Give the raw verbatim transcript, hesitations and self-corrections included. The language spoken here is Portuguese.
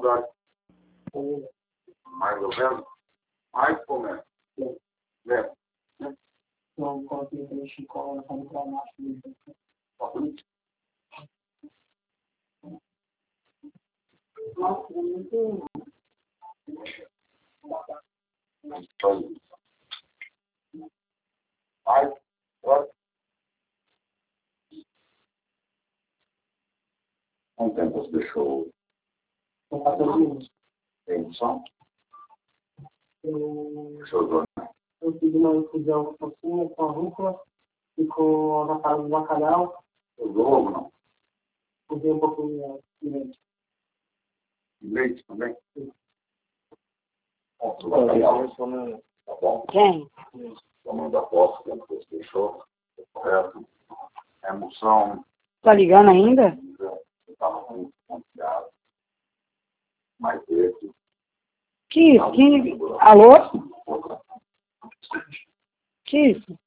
faculdade. Mais ou menos? Mais ou menos. Lembra? Então, quando eu tenho escola, quando eu trabalho, nossa, é muito... Ai, olha. Quanto tempo você deixou em som? Deixou dois. Eu fiz uma infusão com tocinha, com a rúcula e com a batata do bacalhau. Usou ovo, não? Usei um pouquinho de leite. Leite também? Sim. Bom, o bacalhau, tá bom? Quem? Tomando a posse, quando você deixou, correto? Emoção. Tá ligando ainda? Estava muito confiado. Mais esse. Que isso? Que... Alô? Que isso?